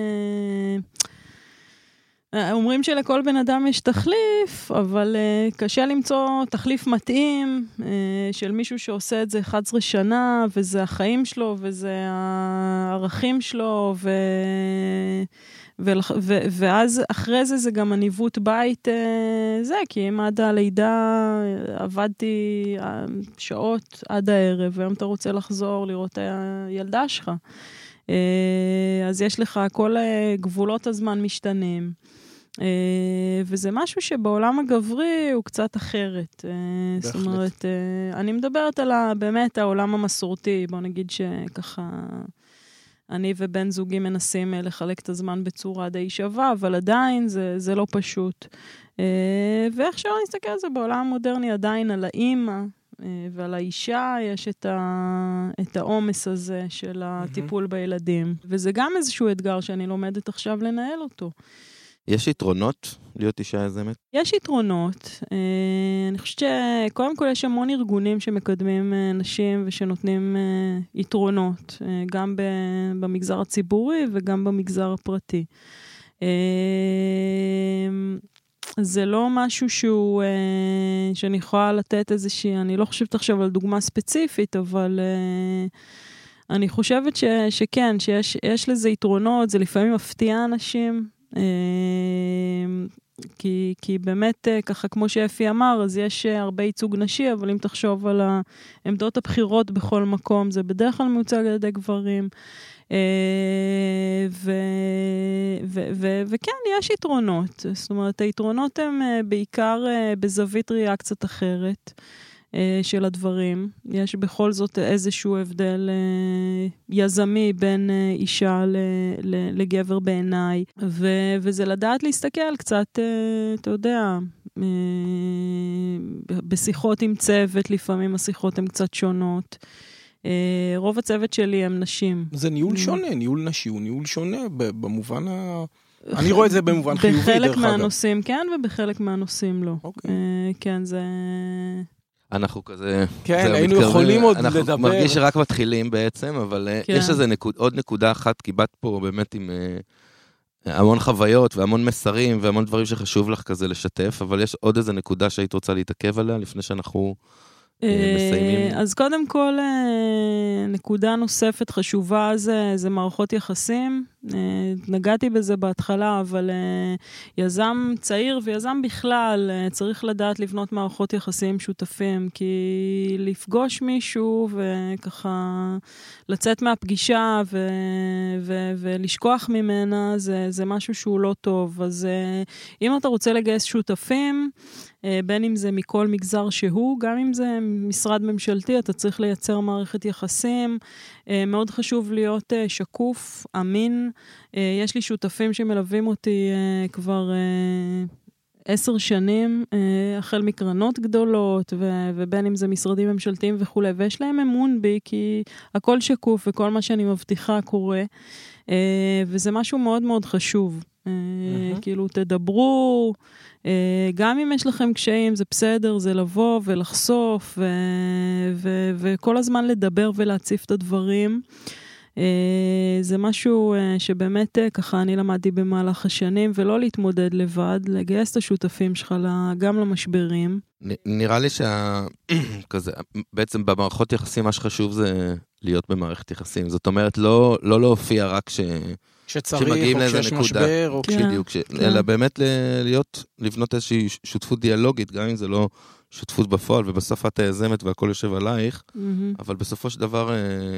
אומרים שלכל בן אדם יש תחליף, אבל uh, קשה למצוא תחליף מתאים uh, של מישהו שעושה את זה אחת עשרה שנה, וזה החיים שלו, וזה הערכים שלו, ו... ו... ו... ואז אחרי זה זה גם הניווט בית, uh, זה, כי אם עד הלידה עבדתי שעות עד הערב, והיום אתה רוצה לחזור לראות את הילדה שלך. Uh, אז יש לך כל גבולות הזמן משתנים. Uh, וזה משהו שבעולם הגברי הוא קצת אחרת. Uh, זאת אומרת, uh, אני מדברת על ה, באמת העולם המסורתי, בוא נגיד שככה, אני ובן זוגי מנסים לחלק את הזמן בצורה די שווה, אבל עדיין זה, זה לא פשוט. Uh, ואיך שלא נסתכל על זה בעולם המודרני, עדיין על האמא, ועל האישה יש את, ה... את העומס הזה של הטיפול בילדים. וזה גם איזשהו אתגר שאני לומדת עכשיו לנהל אותו. יש יתרונות להיות אישה יזמת? יש יתרונות. אני חושבת שקודם כל יש המון ארגונים שמקדמים נשים ושנותנים יתרונות, גם במגזר הציבורי וגם במגזר הפרטי. זה לא משהו שהוא, אה, שאני יכולה לתת איזושהי, אני לא חושבת עכשיו על דוגמה ספציפית, אבל אה, אני חושבת ש, שכן, שיש יש לזה יתרונות, זה לפעמים מפתיע אנשים, כי, כי באמת, ככה כמו שאפי אמר, אז יש הרבה ייצוג נשי, אבל אם תחשוב על העמדות הבחירות בכל מקום, זה בדרך כלל מיוצג על ידי גברים. ו, ו, ו, וכן, יש יתרונות. זאת אומרת, היתרונות הם בעיקר בזווית ראייה קצת אחרת של הדברים. יש בכל זאת איזשהו הבדל יזמי בין אישה לגבר בעיניי, ו- וזה לדעת להסתכל קצת, אתה יודע, בשיחות עם צוות, לפעמים השיחות הן קצת שונות. רוב הצוות שלי הם נשים. זה ניהול שונה, ניהול נשי הוא ניהול שונה במובן ה... אני רואה את זה במובן חיובי, דרך אגב. בחלק מהנושאים כן, ובחלק מהנושאים לא. כן, זה... אנחנו כזה... כן, היינו יכולים עוד לדבר. אנחנו מרגיש שרק מתחילים בעצם, אבל יש איזה עוד נקודה אחת, כי באת פה באמת עם המון חוויות והמון מסרים והמון דברים שחשוב לך כזה לשתף, אבל יש עוד איזה נקודה שהיית רוצה להתעכב עליה לפני שאנחנו מסיימים. אז קודם כל, נקודה נוספת חשובה זה, זה מערכות יחסים. נגעתי בזה בהתחלה, אבל יזם צעיר ויזם בכלל צריך לדעת לבנות מערכות יחסים שותפים, כי לפגוש מישהו וככה לצאת מהפגישה ו, ו, ולשכוח ממנה, זה, זה משהו שהוא לא טוב. אז אם אתה רוצה לגייס שותפים, בין אם זה מכל מגזר שהוא, גם אם זה משרד ממשלתי, אתה צריך לייצר מערכת יחסים. מאוד חשוב להיות שקוף, אמין. יש לי שותפים שמלווים אותי כבר עשר שנים, החל מקרנות גדולות, ובין אם זה משרדים ממשלתיים וכו', ויש להם אמון בי, כי הכל שקוף וכל מה שאני מבטיחה קורה, וזה משהו מאוד מאוד חשוב. כאילו, תדברו, גם אם יש לכם קשיים, זה בסדר, זה לבוא ולחשוף, וכל הזמן לדבר ולהציף את הדברים. זה משהו שבאמת ככה אני למדתי במהלך השנים, ולא להתמודד לבד, לגייס את השותפים שלך גם למשברים. נראה לי שכזה, בעצם במערכות יחסים מה שחשוב זה להיות במערכת יחסים. זאת אומרת, לא לא להופיע רק ש... כשצריך, או כשיש משבר, או כן, בדיוק, ש... כן. אלא באמת להיות, לבנות איזושהי שותפות דיאלוגית, גם אם זה לא שותפות בפועל, ובסוף את היזמת והכל יושב עלייך, mm-hmm. אבל בסופו של דבר... אה,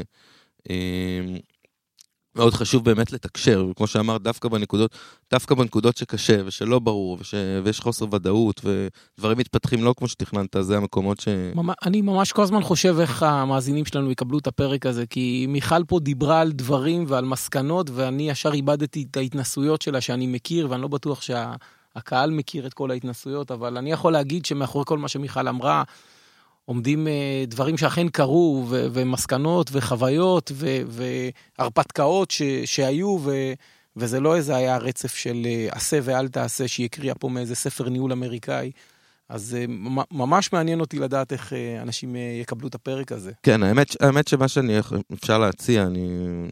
אה, מאוד חשוב באמת לתקשר, וכמו שאמרת, דווקא בנקודות, דווקא בנקודות שקשה ושלא ברור, וש, ויש חוסר ודאות, ודברים מתפתחים לא כמו שתכננת, זה המקומות ש... אני ממש כל הזמן חושב איך המאזינים שלנו יקבלו את הפרק הזה, כי מיכל פה דיברה על דברים ועל מסקנות, ואני ישר איבדתי את ההתנסויות שלה שאני מכיר, ואני לא בטוח שהקהל מכיר את כל ההתנסויות, אבל אני יכול להגיד שמאחורי כל מה שמיכל אמרה, עומדים דברים שאכן קרו, ו- ומסקנות וחוויות ו- והרפתקאות ש- שהיו, ו- וזה לא איזה היה רצף של עשה ואל תעשה, שהיא הקריאה פה מאיזה ספר ניהול אמריקאי. אז ממש מעניין אותי לדעת איך אנשים יקבלו את הפרק הזה. כן, האמת, האמת שמה שאני אפשר להציע, אני,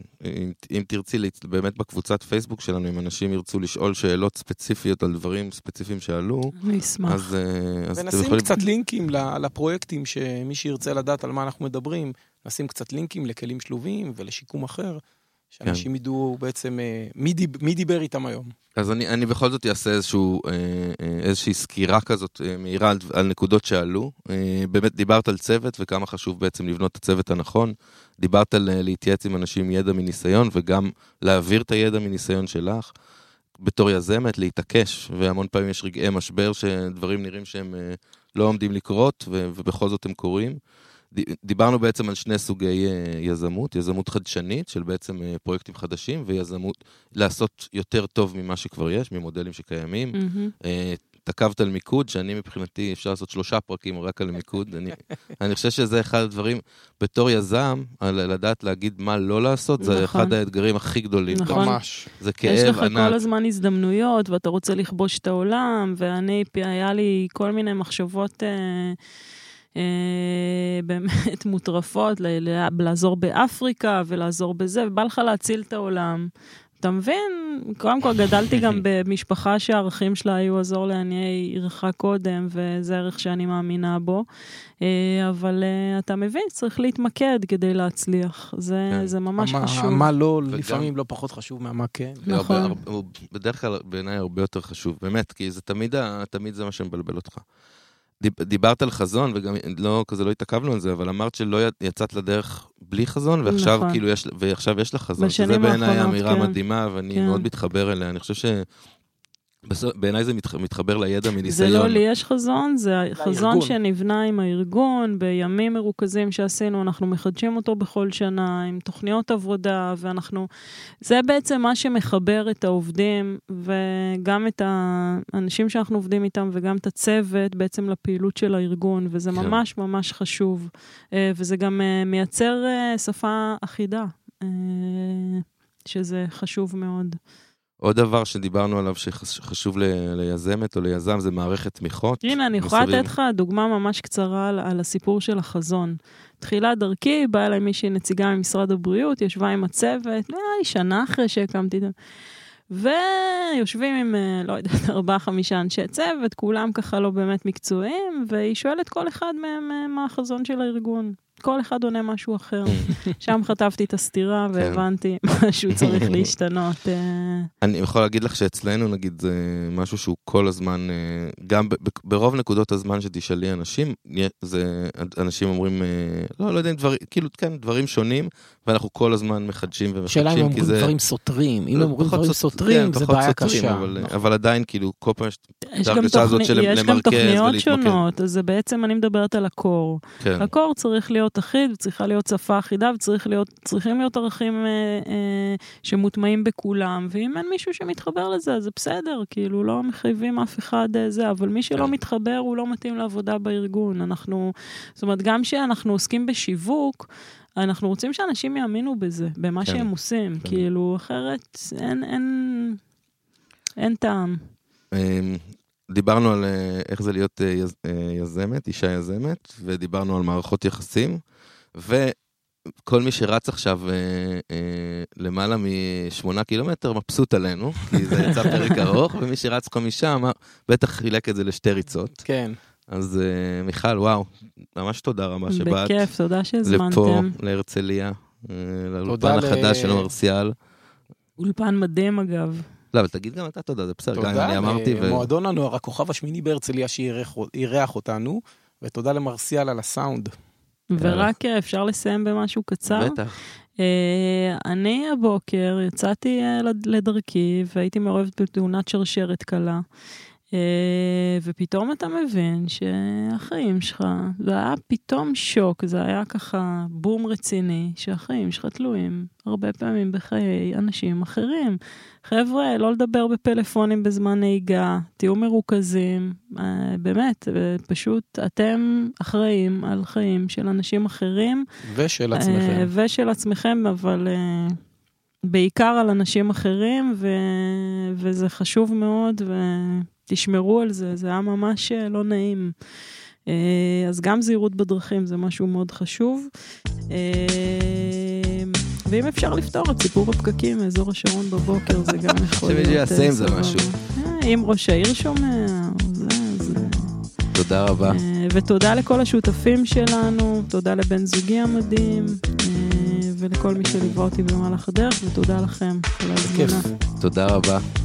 אם תרצי, באמת בקבוצת פייסבוק שלנו, אם אנשים ירצו לשאול שאלות ספציפיות על דברים ספציפיים שעלו, אני אשמח. אז, אז ונשים יכולים... קצת לינקים לפרויקטים, שמי שירצה לדעת על מה אנחנו מדברים, נשים קצת לינקים לכלים שלובים ולשיקום אחר, שאנשים כן. ידעו בעצם מי, דיב, מי דיבר איתם היום. אז אני, אני בכל זאת אעשה איזשהו, איזושהי סקירה כזאת מהירה על, על נקודות שעלו. באמת דיברת על צוות וכמה חשוב בעצם לבנות את הצוות הנכון. דיברת על להתייעץ עם אנשים ידע מניסיון וגם להעביר את הידע מניסיון שלך. בתור יזמת, להתעקש, והמון פעמים יש רגעי משבר שדברים נראים שהם לא עומדים לקרות ובכל זאת הם קורים. דיברנו בעצם על שני סוגי יזמות, יזמות חדשנית של בעצם פרויקטים חדשים, ויזמות לעשות יותר טוב ממה שכבר יש, ממודלים שקיימים. Mm-hmm. תקבת על מיקוד, שאני מבחינתי אפשר לעשות שלושה פרקים רק על מיקוד. אני, אני חושב שזה אחד הדברים, בתור יזם, על לדעת להגיד מה לא לעשות, נכון. זה אחד האתגרים הכי גדולים. נכון. ממש. זה כאב ענק. יש לך ענק. כל הזמן הזדמנויות, ואתה רוצה לכבוש את העולם, ואני, היה לי כל מיני מחשבות... באמת מוטרפות, לעזור באפריקה ולעזור בזה, ובא לך להציל את העולם. אתה מבין, קודם כל גדלתי גם במשפחה שהערכים שלה היו עזור לעניי עירך קודם, וזה ערך שאני מאמינה בו, אבל אתה מבין, צריך להתמקד כדי להצליח, זה, זה ממש חשוב. מה לא, לפעמים לא פחות חשוב מהמה כן. נכון. הוא בדרך כלל בעיניי הרבה יותר חשוב, באמת, כי זה תמיד, תמיד זה מה שמבלבל אותך. דיברת על חזון, וגם לא, כזה לא התעכבנו על זה, אבל אמרת שלא יצאת לדרך בלי חזון, ועכשיו נכון. כאילו יש, ועכשיו יש לך חזון, שזה בעיניי אמירה כן. מדהימה, ואני כן. מאוד מתחבר אליה, אני חושב ש... בעיניי זה מתחבר לידע מניסיון. זה לא לי יש חזון, זה חזון שנבנה עם הארגון, בימים מרוכזים שעשינו, אנחנו מחדשים אותו בכל שנה, עם תוכניות עבודה, ואנחנו, זה בעצם מה שמחבר את העובדים, וגם את האנשים שאנחנו עובדים איתם, וגם את הצוות, בעצם לפעילות של הארגון, וזה ממש ממש חשוב, וזה גם מייצר שפה אחידה, שזה חשוב מאוד. עוד דבר שדיברנו עליו שחשוב ליזמת או ליזם, זה מערכת תמיכות. הנה, אני יכולה לתת לך דוגמה ממש קצרה על, על הסיפור של החזון. תחילת דרכי, באה אליי מישהי נציגה ממשרד הבריאות, ישבה עם הצוות, שנה אחרי שהקמתי את זה. ויושבים עם, לא יודעת, ארבעה, חמישה אנשי צוות, כולם ככה לא באמת מקצועיים, והיא שואלת כל אחד מהם מה החזון של הארגון. כל אחד עונה משהו אחר. שם חטפתי את הסתירה והבנתי משהו צריך להשתנות. אני יכול להגיד לך שאצלנו, נגיד, זה משהו שהוא כל הזמן, גם ברוב נקודות הזמן שתשאלי אנשים, זה אנשים אומרים, לא, לא יודעים, כאילו, כן, דברים שונים, ואנחנו כל הזמן מחדשים ומחדשים. שאלה אם אומרים דברים סותרים. אם אומרים דברים סותרים, זה בעיה קשה. אבל עדיין, כאילו, כל פעם יש גם תוכניות שונות, אז זה בעצם, אני מדברת על הקור. הקור צריך להיות אחיד, וצריכה להיות שפה אחידה, וצריכים להיות ערכים שמוטמעים בכולם, ואם אין מישהו שמתחבר לזה, זה בסדר, כאילו, לא מחייבים אף אחד זה, אבל מי שלא מתחבר, הוא לא מתאים לעבודה בארגון. אנחנו, זאת אומרת, גם שאנחנו עוסקים בשיווק, אנחנו רוצים שאנשים יאמינו בזה, במה שהם עושים, כאילו, אחרת אין, אין, אין טעם. דיברנו על איך זה להיות יזמת, אישה יזמת, ודיברנו על מערכות יחסים, וכל מי שרץ עכשיו למעלה משמונה קילומטר מבסוט עלינו, כי זה יצא פרק ארוך, ומי שרץ כל משם, בטח חילק את זה לשתי ריצות. כן. אז מיכל, וואו, ממש תודה רבה שבאת. בכיף, תודה שהזמנתם. לפה, להרצליה, לאולפן החדש של מרסיאל. אולפן מדהים אגב. לא, אבל תגיד גם אתה תודה, זה בסדר, גם אני אמרתי. תודה למועדון הנוער, הכוכב השמיני בהרצליה שאירח אותנו, ותודה למרסיאל על הסאונד. ורק אפשר לסיים במשהו קצר. בטח. אני הבוקר יצאתי לדרכי, והייתי מעורבת בתאונת שרשרת קלה, ופתאום אתה מבין שהחיים שלך, זה היה פתאום שוק, זה היה ככה בום רציני, שהחיים שלך תלויים הרבה פעמים בחיי אנשים אחרים. חבר'ה, לא לדבר בפלאפונים בזמן נהיגה, תהיו מרוכזים, באמת, פשוט אתם אחראים על חיים של אנשים אחרים. ושל עצמכם. ושל עצמכם, אבל בעיקר על אנשים אחרים, ו... וזה חשוב מאוד, ותשמרו על זה, זה היה ממש לא נעים. אז גם זהירות בדרכים זה משהו מאוד חשוב. ואם אפשר לפתור את סיפור הפקקים מאזור השרון בבוקר, זה גם יכול להיות... שמישהו יעשה עם זה משהו. אם ראש העיר שומע, זה... תודה רבה. ותודה לכל השותפים שלנו, תודה לבן זוגי המדהים, ולכל מי שליווה אותי במהלך הדרך, ותודה לכם על ההזמנה. תודה רבה.